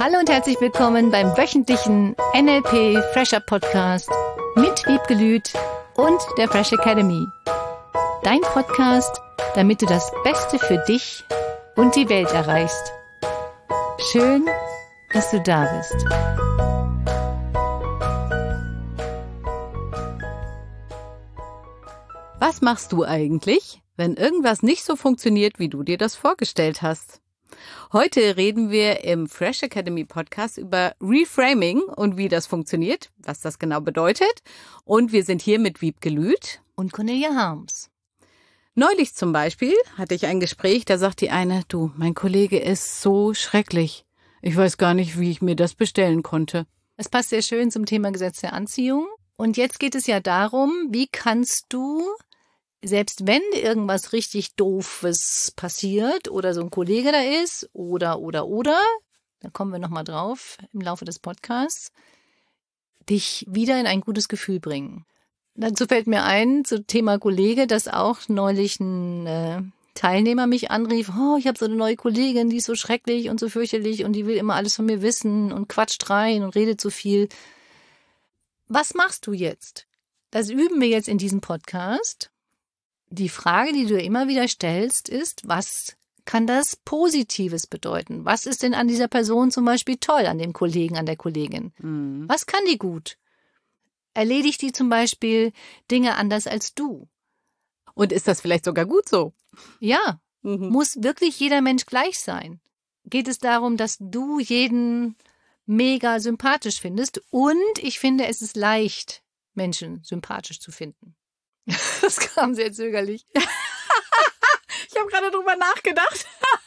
Hallo und herzlich willkommen beim wöchentlichen NLP Fresher Podcast mit Wiebke Lüth und der Fresh Academy. Dein Podcast, damit du das Beste für dich und die Welt erreichst. Schön, dass du da bist. Was machst du eigentlich, wenn irgendwas nicht so funktioniert, wie du dir das vorgestellt hast? Heute reden wir im Fresh Academy Podcast über Reframing und wie das funktioniert, was das genau bedeutet. Und wir sind hier mit Wiebke Lüth Und Cornelia Harms. Neulich zum Beispiel hatte ich ein Gespräch, da sagt die eine, du, mein Kollege ist so schrecklich. Ich weiß gar nicht, wie ich mir das bestellen konnte. Es passt sehr schön zum Thema Gesetz der Anziehung. Und jetzt geht es ja darum, wie kannst du, selbst wenn irgendwas richtig Doofes passiert oder so ein Kollege da ist oder, da kommen wir nochmal drauf im Laufe des Podcasts, dich wieder in ein gutes Gefühl bringen. Dazu fällt mir ein, zum Thema Kollege, dass auch neulich ein Teilnehmer mich anrief, ich habe so eine neue Kollegin, die ist so schrecklich und so fürchterlich und die will immer alles von mir wissen und quatscht rein und redet so viel. Was machst du jetzt? Das üben wir jetzt in diesem Podcast. Die Frage, die du immer wieder stellst, ist, was kann das Positives bedeuten? Was ist denn an dieser Person zum Beispiel toll, an dem Kollegen, an der Kollegin? Was kann die gut? Erledigt die zum Beispiel Dinge anders als du? Und ist das vielleicht sogar gut so? Ja, muss wirklich jeder Mensch gleich sein? Geht es darum, dass du jeden mega sympathisch findest? Und ich finde, es ist leicht, Menschen sympathisch zu finden. Das kam sehr zögerlich. Ich habe gerade drüber nachgedacht.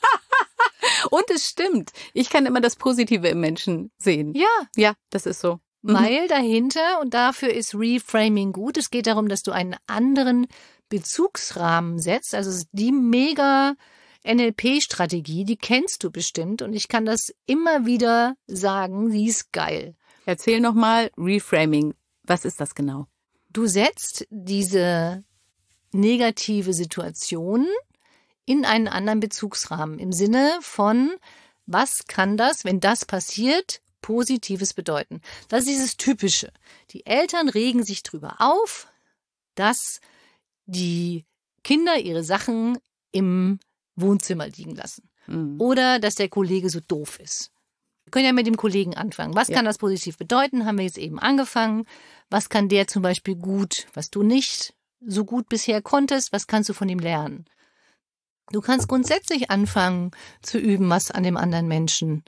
Und es stimmt. Ich kann immer das Positive im Menschen sehen. Ja, das ist so. Weil dahinter, und dafür ist Reframing gut, es geht darum, dass du einen anderen Bezugsrahmen setzt. Also es ist die mega NLP-Strategie, die kennst du bestimmt. Und ich kann das immer wieder sagen, sie ist geil. Erzähl nochmal Reframing. Was ist das genau? Du setzt diese negative Situation in einen anderen Bezugsrahmen im Sinne von, was kann das, wenn das passiert, Positives bedeuten? Das ist dieses Typische. Die Eltern regen sich drüber auf, dass die Kinder ihre Sachen im Wohnzimmer liegen lassen. Oder dass der Kollege so doof ist. Wir können ja mit dem Kollegen anfangen. Was kann das positiv bedeuten? Haben wir jetzt eben angefangen. Was kann der zum Beispiel gut, was du nicht so gut bisher konntest? Was kannst du von ihm lernen? Du kannst grundsätzlich anfangen zu üben, was an dem anderen Menschen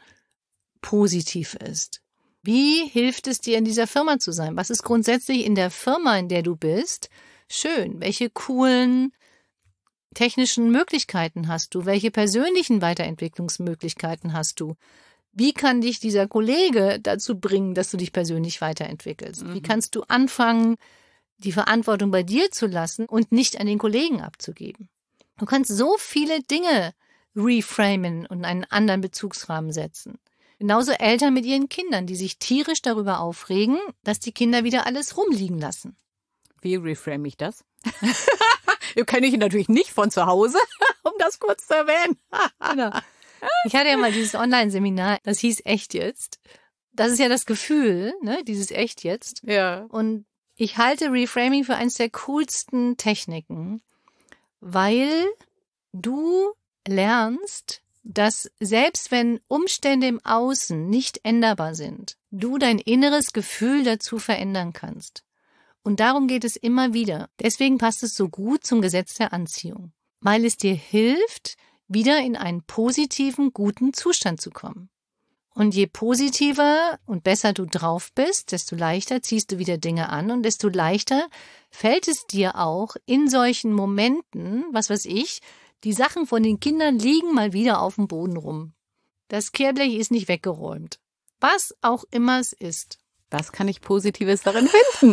positiv ist. Wie hilft es dir, in dieser Firma zu sein? Was ist grundsätzlich in der Firma, in der du bist, schön? Welche coolen technischen Möglichkeiten hast du? Welche persönlichen Weiterentwicklungsmöglichkeiten hast du? Wie kann dich dieser Kollege dazu bringen, dass du dich persönlich weiterentwickelst? Wie kannst du anfangen, die Verantwortung bei dir zu lassen und nicht an den Kollegen abzugeben? Du kannst so viele Dinge reframen und einen anderen Bezugsrahmen setzen. Genauso Eltern mit ihren Kindern, die sich tierisch darüber aufregen, dass die Kinder wieder alles rumliegen lassen. Wie reframe ich das? Kenne ich natürlich nicht von zu Hause, um das kurz zu erwähnen. Genau. Ich hatte ja mal dieses Online-Seminar, das hieß Echt jetzt. Das ist ja das Gefühl, ne, dieses Echt jetzt. Ja. Und ich halte Reframing für eines der coolsten Techniken, weil du lernst, dass selbst wenn Umstände im Außen nicht änderbar sind, du dein inneres Gefühl dazu verändern kannst. Und darum geht es immer wieder. Deswegen passt es so gut zum Gesetz der Anziehung, weil es dir hilft, wieder in einen positiven, guten Zustand zu kommen. Und je positiver und besser du drauf bist, desto leichter ziehst du wieder Dinge an und desto leichter fällt es dir auch in solchen Momenten, was weiß ich, die Sachen von den Kindern liegen mal wieder auf dem Boden rum. Das Kehrblech ist nicht weggeräumt. Was auch immer es ist. Was kann ich Positives darin finden?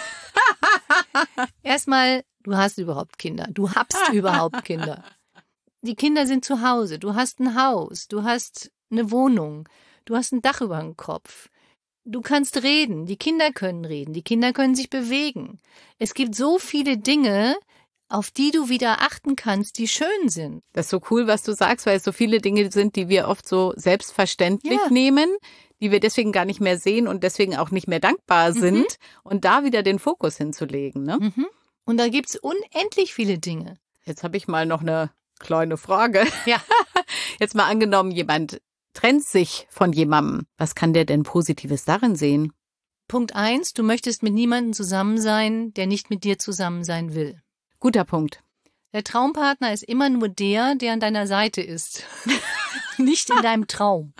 Erstmal, du hast überhaupt Kinder. Du habst überhaupt Kinder. Die Kinder sind zu Hause. Du hast ein Haus. Du hast eine Wohnung. Du hast ein Dach über dem Kopf. Du kannst reden. Die Kinder können reden. Die Kinder können sich bewegen. Es gibt so viele Dinge, auf die du wieder achten kannst, die schön sind. Das ist so cool, was du sagst, weil es so viele Dinge sind, die wir oft so selbstverständlich nehmen, die wir deswegen gar nicht mehr sehen und deswegen auch nicht mehr dankbar sind. Und da wieder den Fokus hinzulegen. Ne? Und da gibt's unendlich viele Dinge. Jetzt habe ich mal noch eine kleine Frage. Ja. Jetzt mal angenommen, jemand trennt sich von jemandem. Was kann der denn Positives darin sehen? Punkt 1, du möchtest mit niemandem zusammen sein, der nicht mit dir zusammen sein will. Guter Punkt. Der Traumpartner ist immer nur der an deiner Seite ist. Nicht in deinem Traum.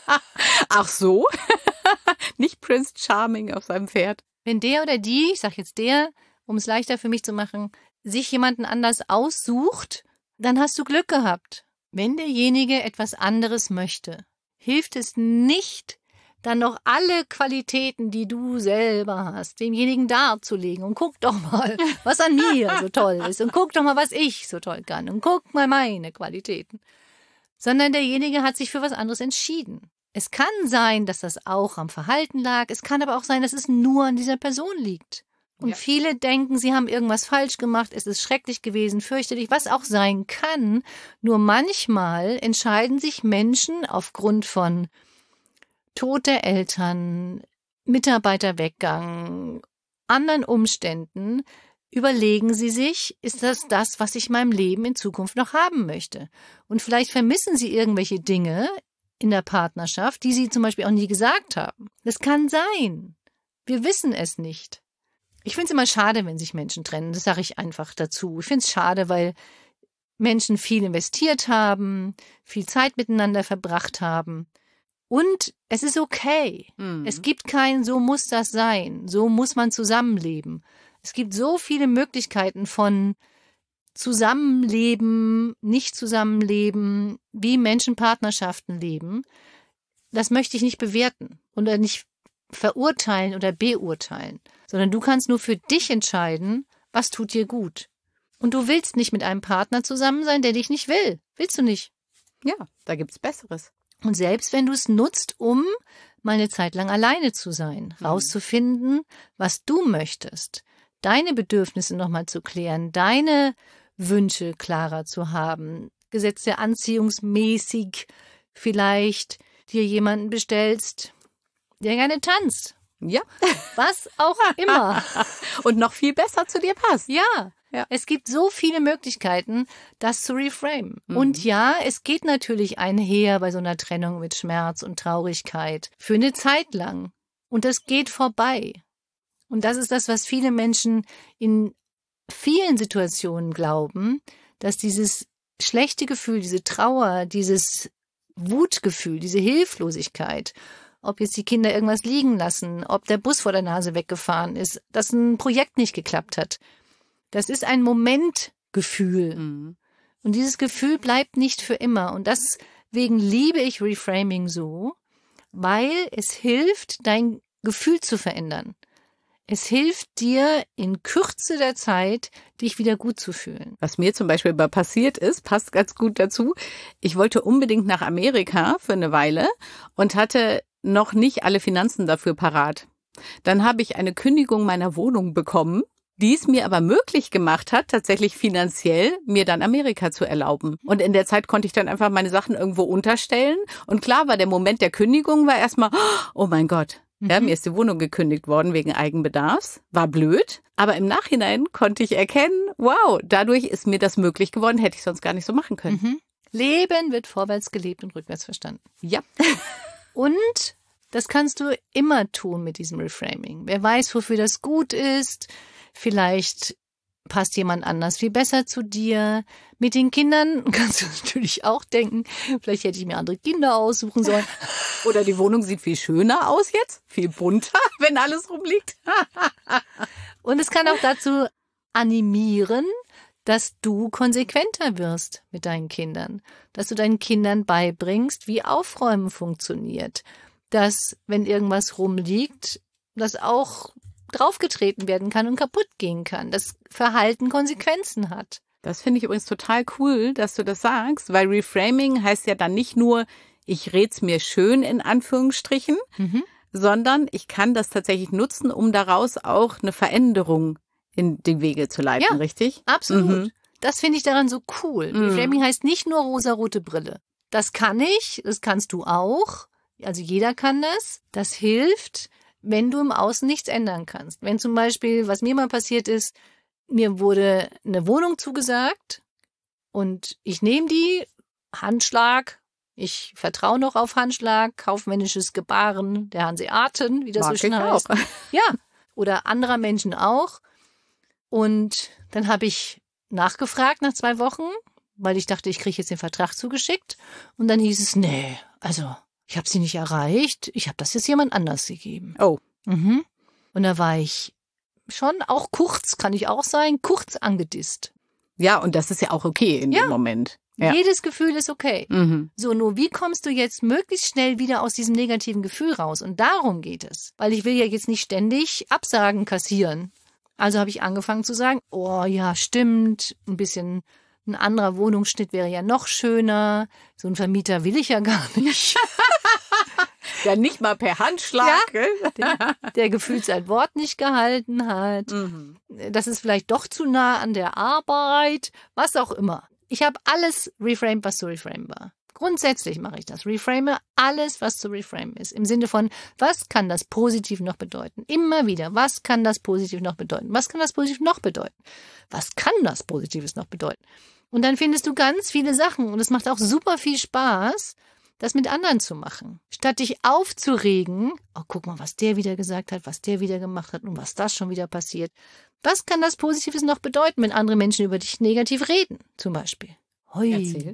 Ach so? Nicht Prince Charming auf seinem Pferd. Wenn der oder die, ich sag jetzt der, um es leichter für mich zu machen, sich jemanden anders aussucht, dann hast du Glück gehabt. Wenn derjenige etwas anderes möchte, hilft es nicht, dann noch alle Qualitäten, die du selber hast, demjenigen darzulegen. Und guck doch mal, was an mir so toll ist. Und guck doch mal, was ich so toll kann. Und guck mal meine Qualitäten. Sondern derjenige hat sich für was anderes entschieden. Es kann sein, dass das auch am Verhalten lag. Es kann aber auch sein, dass es nur an dieser Person liegt. Und viele denken, sie haben irgendwas falsch gemacht, es ist schrecklich gewesen, fürchterlich, was auch sein kann. Nur manchmal entscheiden sich Menschen aufgrund von Tod der Eltern, Mitarbeiterweggang, anderen Umständen, überlegen sie sich, ist das, was ich in meinem Leben in Zukunft noch haben möchte? Und vielleicht vermissen sie irgendwelche Dinge in der Partnerschaft, die sie zum Beispiel auch nie gesagt haben. Das kann sein. Wir wissen es nicht. Ich finde es immer schade, wenn sich Menschen trennen. Das sage ich einfach dazu. Ich finde es schade, weil Menschen viel investiert haben, viel Zeit miteinander verbracht haben. Und es ist okay. Es gibt kein, so muss das sein, so muss man zusammenleben. Es gibt so viele Möglichkeiten von Zusammenleben, nicht Zusammenleben, wie Menschen Partnerschaften leben. Das möchte ich nicht bewerten oder nicht verurteilen oder beurteilen, sondern du kannst nur für dich entscheiden, was tut dir gut. Und du willst nicht mit einem Partner zusammen sein, der dich nicht will. Willst du nicht? Ja, da gibt's Besseres. Und selbst wenn du es nutzt, um mal eine Zeit lang alleine zu sein, rauszufinden, was du möchtest, deine Bedürfnisse nochmal zu klären, deine Wünsche klarer zu haben, Gesetz der Anziehungsmäßig vielleicht dir jemanden bestellst, der gerne tanzt. Ja. Was auch immer. Und noch viel besser zu dir passt. Ja. Es gibt so viele Möglichkeiten, das zu reframen. Und ja, es geht natürlich einher bei so einer Trennung mit Schmerz und Traurigkeit für eine Zeit lang. Und das geht vorbei. Und das ist das, was viele Menschen in vielen Situationen glauben, dass dieses schlechte Gefühl, diese Trauer, dieses Wutgefühl, diese Hilflosigkeit, ob jetzt die Kinder irgendwas liegen lassen, ob der Bus vor der Nase weggefahren ist, dass ein Projekt nicht geklappt hat. Das ist ein Momentgefühl. Und dieses Gefühl bleibt nicht für immer. Und deswegen liebe ich Reframing so, weil es hilft, dein Gefühl zu verändern. Es hilft dir, in Kürze der Zeit dich wieder gut zu fühlen. Was mir zum Beispiel mal passiert ist, passt ganz gut dazu. Ich wollte unbedingt nach Amerika für eine Weile und hatte noch nicht alle Finanzen dafür parat. Dann habe ich eine Kündigung meiner Wohnung bekommen, die es mir aber möglich gemacht hat, tatsächlich finanziell mir dann Amerika zu erlauben. Und in der Zeit konnte ich dann einfach meine Sachen irgendwo unterstellen. Und klar war der Moment der Kündigung war erstmal, oh mein Gott, ja, mir ist die Wohnung gekündigt worden wegen Eigenbedarfs. War blöd. Aber im Nachhinein konnte ich erkennen, wow, dadurch ist mir das möglich geworden, hätte ich sonst gar nicht so machen können. Leben wird vorwärts gelebt und rückwärts verstanden. Ja. Und das kannst du immer tun mit diesem Reframing. Wer weiß, wofür das gut ist. Vielleicht passt jemand anders viel besser zu dir. Mit den Kindern kannst du natürlich auch denken, vielleicht hätte ich mir andere Kinder aussuchen sollen. Oder die Wohnung sieht viel schöner aus jetzt, viel bunter, wenn alles rumliegt. Und es kann auch dazu animieren, dass du konsequenter wirst mit deinen Kindern. Dass du deinen Kindern beibringst, wie Aufräumen funktioniert. Dass, wenn irgendwas rumliegt, das auch draufgetreten werden kann und kaputt gehen kann. Das Verhalten Konsequenzen hat. Das finde ich übrigens total cool, dass du das sagst, weil Reframing heißt ja dann nicht nur, ich red's mir schön in Anführungsstrichen, sondern ich kann das tatsächlich nutzen, um daraus auch eine Veränderung in die Wege zu leiten, richtig? Absolut. Das finde ich daran so cool. Reframing heißt nicht nur rosarote Brille. Das kann ich, das kannst du auch. Also jeder kann das. Das hilft, wenn du im Außen nichts ändern kannst. Wenn zum Beispiel, was mir mal passiert ist, mir wurde eine Wohnung zugesagt und ich nehme die, Handschlag, ich vertraue noch auf Handschlag, kaufmännisches Gebaren der Hanseaten, wie das so schön heißt. Auch. Ja, oder anderer Menschen auch. Und dann habe ich nachgefragt nach 2 Wochen, weil ich dachte, ich kriege jetzt den Vertrag zugeschickt. Und dann hieß es, nee, also ich habe sie nicht erreicht. Ich habe das jetzt jemand anders gegeben. Oh. Und da war ich schon auch kurz, kann ich auch sein, kurz angedisst. Ja, und das ist ja auch okay in dem Moment. Ja. Jedes Gefühl ist okay. So, nur wie kommst du jetzt möglichst schnell wieder aus diesem negativen Gefühl raus? Und darum geht es. Weil ich will ja jetzt nicht ständig Absagen kassieren. Also habe ich angefangen zu sagen, oh ja, stimmt, ein anderer Wohnungsschnitt wäre ja noch schöner. So einen Vermieter will ich ja gar nicht. Ja, nicht mal per Handschlag. Ja, der gefühlt sein Wort nicht gehalten hat. Das ist vielleicht doch zu nah an der Arbeit, was auch immer. Ich habe alles reframed, was zu reframe war. Grundsätzlich mache ich das. Reframe alles, was zu reframe ist. Im Sinne von, was kann das positiv noch bedeuten? Immer wieder, was kann das positiv noch bedeuten? Was kann das positiv noch bedeuten? Was kann das Positives noch bedeuten? Und dann findest du ganz viele Sachen. Und es macht auch super viel Spaß, das mit anderen zu machen. Statt dich aufzuregen, oh, guck mal, was der wieder gesagt hat, was der wieder gemacht hat und was das schon wieder passiert. Was kann das Positives noch bedeuten, wenn andere Menschen über dich negativ reden, zum Beispiel? Hui. Erzähl.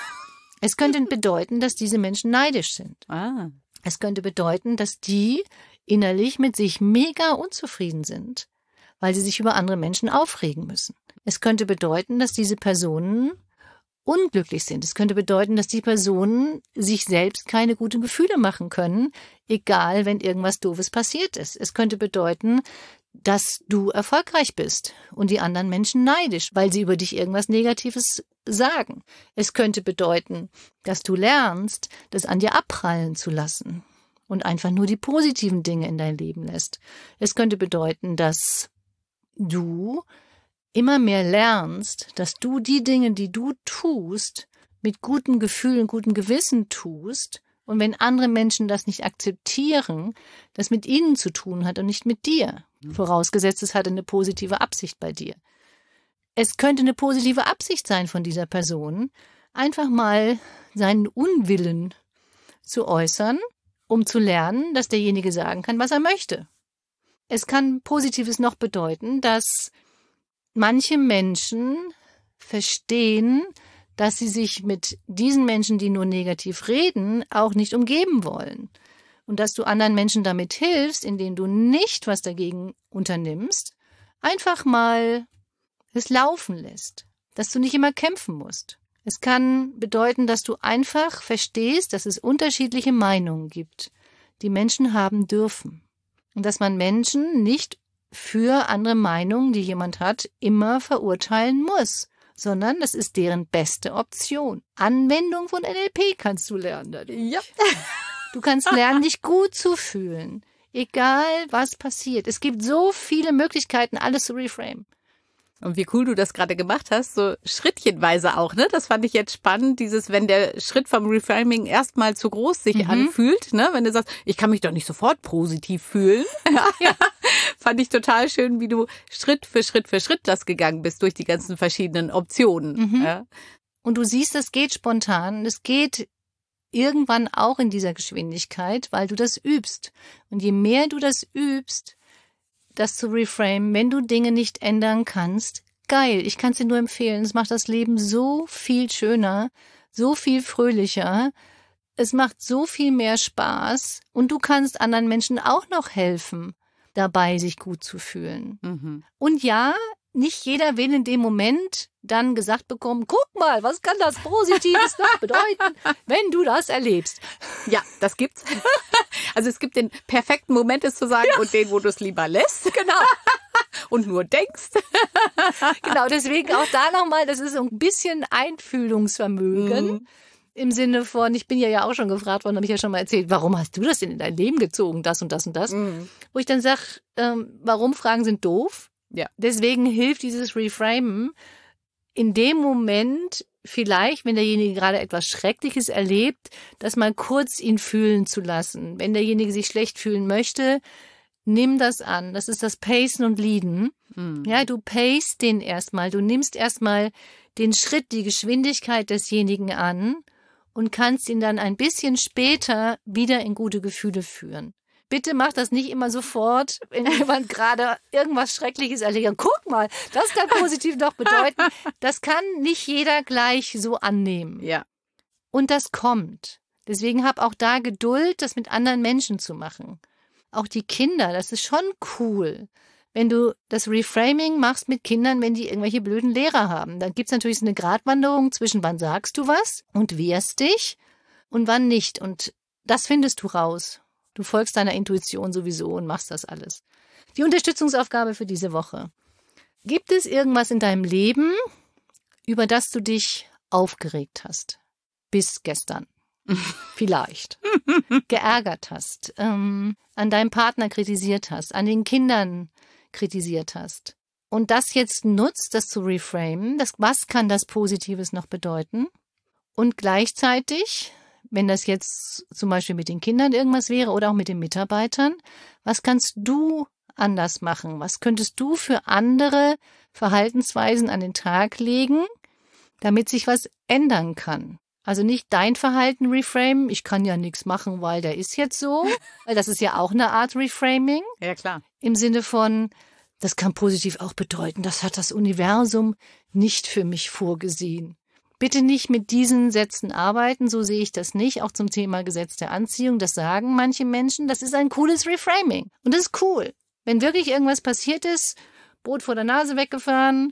Es könnte bedeuten, dass diese Menschen neidisch sind. Es könnte bedeuten, dass die innerlich mit sich mega unzufrieden sind, weil sie sich über andere Menschen aufregen müssen. Es könnte bedeuten, dass diese Personen unglücklich sind. Es könnte bedeuten, dass die Personen sich selbst keine guten Gefühle machen können, egal wenn irgendwas Doofes passiert ist. Es könnte bedeuten, dass du erfolgreich bist und die anderen Menschen neidisch, weil sie über dich irgendwas Negatives sagen. Es könnte bedeuten, dass du lernst, das an dir abprallen zu lassen und einfach nur die positiven Dinge in dein Leben lässt. Es könnte bedeuten, dass du immer mehr lernst, dass du die Dinge, die du tust, mit gutem Gefühl und gutem Gewissen tust. Und wenn andere Menschen das nicht akzeptieren, das mit ihnen zu tun hat und nicht mit dir. Vorausgesetzt, es hat eine positive Absicht bei dir. Es könnte eine positive Absicht sein von dieser Person, einfach mal seinen Unwillen zu äußern, um zu lernen, dass derjenige sagen kann, was er möchte. Es kann Positives noch bedeuten, dass manche Menschen verstehen, dass sie sich mit diesen Menschen, die nur negativ reden, auch nicht umgeben wollen. Und dass du anderen Menschen damit hilfst, indem du nicht was dagegen unternimmst, einfach mal es laufen lässt, dass du nicht immer kämpfen musst. Es kann bedeuten, dass du einfach verstehst, dass es unterschiedliche Meinungen gibt, die Menschen haben dürfen. Und dass man Menschen nicht für andere Meinungen, die jemand hat, immer verurteilen muss, sondern das ist deren beste Option. Anwendung von NLP kannst du lernen dadurch. Ja. Du kannst lernen, dich gut zu fühlen, egal was passiert. Es gibt so viele Möglichkeiten, alles zu reframe. Und wie cool du das gerade gemacht hast, so schrittchenweise auch, ne? Das fand ich jetzt spannend, wenn der Schritt vom Reframing erstmal zu groß sich anfühlt, ne? Wenn du sagst, ich kann mich doch nicht sofort positiv fühlen. Ja. Fand ich total schön, wie du Schritt für Schritt das gegangen bist durch die ganzen verschiedenen Optionen. Ja. Und du siehst, das geht spontan, es geht irgendwann auch in dieser Geschwindigkeit, weil du das übst. Und je mehr du das übst, das zu reframe, wenn du Dinge nicht ändern kannst, geil, ich kann es dir nur empfehlen. Es macht das Leben so viel schöner, so viel fröhlicher. Es macht so viel mehr Spaß und du kannst anderen Menschen auch noch helfen, dabei sich gut zu fühlen. Und ja, nicht jeder will in dem Moment dann gesagt bekommen, guck mal, was kann das Positives noch bedeuten, wenn du das erlebst. Ja, das gibt's. Also es gibt den perfekten Moment, es zu sagen, und den, wo du es lieber lässt. Genau. Und nur denkst. Genau, deswegen auch da nochmal, das ist so ein bisschen Einfühlungsvermögen. Im Sinne von, ich bin ja auch schon gefragt worden, habe ich ja schon mal erzählt, warum hast du das denn in dein Leben gezogen, das und das und das? Wo ich dann sage, warum Fragen sind doof. Ja. Deswegen hilft dieses Reframen in dem Moment vielleicht, wenn derjenige gerade etwas Schreckliches erlebt, das mal kurz ihn fühlen zu lassen. Wenn derjenige sich schlecht fühlen möchte, nimm das an. Das ist das Pacen und Leaden. Ja, du pacest den erstmal. Du nimmst erstmal den Schritt, die Geschwindigkeit desjenigen an und kannst ihn dann ein bisschen später wieder in gute Gefühle führen. Bitte mach das nicht immer sofort, wenn jemand gerade irgendwas Schreckliches erlebt. Guck mal, das kann positiv doch bedeuten. Das kann nicht jeder gleich so annehmen. Ja. Und das kommt. Deswegen hab auch da Geduld, das mit anderen Menschen zu machen. Auch die Kinder, das ist schon cool. Wenn du das Reframing machst mit Kindern, wenn die irgendwelche blöden Lehrer haben, dann gibt's natürlich so eine Gratwanderung zwischen wann sagst du was und wehrst dich und wann nicht. Und das findest du raus. Du folgst deiner Intuition sowieso und machst das alles. Die Unterstützungsaufgabe für diese Woche. Gibt es irgendwas in deinem Leben, über das du dich aufgeregt hast? Bis gestern. Vielleicht. Geärgert hast. An deinem Partner kritisiert hast. An den Kindern kritisiert hast. Und das jetzt nutzt, das zu reframen. Was kann das Positives noch bedeuten? Und gleichzeitig, wenn das jetzt zum Beispiel mit den Kindern irgendwas wäre oder auch mit den Mitarbeitern, was kannst du anders machen? Was könntest du für andere Verhaltensweisen an den Tag legen, damit sich was ändern kann? Also nicht dein Verhalten reframen, ich kann ja nichts machen, weil der ist jetzt so, weil das ist ja auch eine Art Reframing. Ja, klar. Im Sinne von, das kann positiv auch bedeuten, das hat das Universum nicht für mich vorgesehen. Bitte nicht mit diesen Sätzen arbeiten, so sehe ich das nicht. Auch zum Thema Gesetz der Anziehung, das sagen manche Menschen, das ist ein cooles Reframing. Und das ist cool. Wenn wirklich irgendwas passiert ist, Boot vor der Nase weggefahren,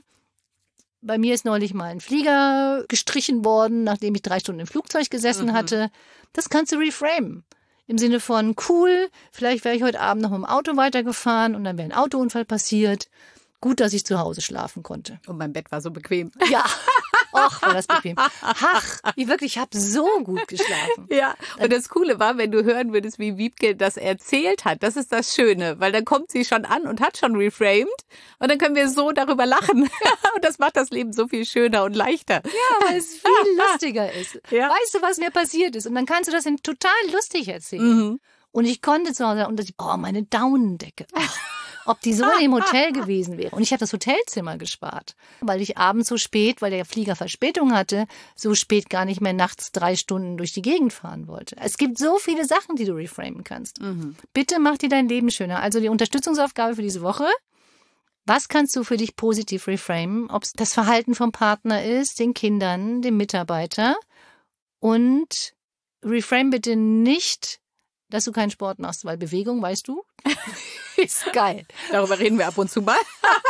bei mir ist neulich mal ein Flieger gestrichen worden, nachdem ich 3 Stunden im Flugzeug gesessen hatte. Das kannst du reframen. Im Sinne von, cool, vielleicht wäre ich heute Abend noch mit dem Auto weitergefahren und dann wäre ein Autounfall passiert. Gut, dass ich zu Hause schlafen konnte. Und mein Bett war so bequem. Ja, och, war das bequem. Ach, ich habe so gut geschlafen. Ja, und das Coole war, wenn du hören würdest, wie Wiebke das erzählt hat, das ist das Schöne, weil dann kommt sie schon an und hat schon reframed und dann können wir so darüber lachen. Und das macht das Leben so viel schöner und leichter. Ja, weil es viel lustiger ist. Ja. Weißt du, was mir passiert ist? Und dann kannst du das total lustig erzählen. Und ich konnte zu Hause, und meine Daunendecke. Ob die so im Hotel gewesen wäre. Und ich habe das Hotelzimmer gespart, weil ich abends so spät, weil der Flieger Verspätung hatte, so spät gar nicht mehr nachts 3 Stunden durch die Gegend fahren wollte. Es gibt so viele Sachen, die du reframen kannst. Bitte mach dir dein Leben schöner. Also die Unterstützungsaufgabe für diese Woche. Was kannst du für dich positiv reframen? Ob es das Verhalten vom Partner ist, den Kindern, dem Mitarbeiter. Und reframe bitte nicht, dass du keinen Sport machst, weil Bewegung, weißt du, ist geil. Darüber reden wir ab und zu mal.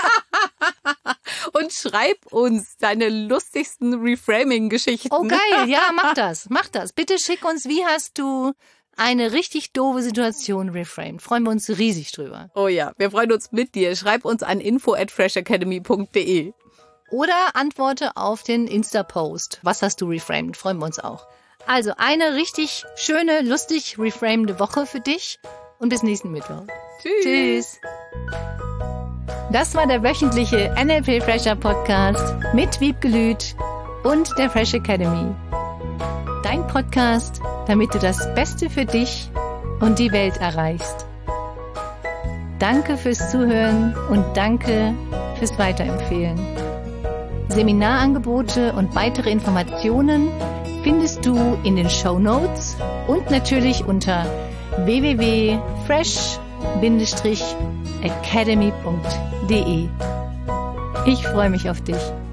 Und schreib uns deine lustigsten Reframing-Geschichten. Oh geil, ja, mach das. Bitte schick uns, wie hast du eine richtig doofe Situation reframed. Freuen wir uns riesig drüber. Oh ja, wir freuen uns mit dir. Schreib uns an info@freshacademy.de. Oder antworte auf den Insta-Post. Was hast du reframed? Freuen wir uns auch. Also eine richtig schöne, lustig reframende Woche für dich und bis nächsten Mittwoch. Tschüss. Das war der wöchentliche NLP Fresher Podcast mit Wiebke Lüth und der Fresh Academy. Dein Podcast, damit du das Beste für dich und die Welt erreichst. Danke fürs Zuhören und danke fürs Weiterempfehlen. Seminarangebote und weitere Informationen findest du in den Shownotes und natürlich unter www.fresh-academy.de. Ich freue mich auf dich.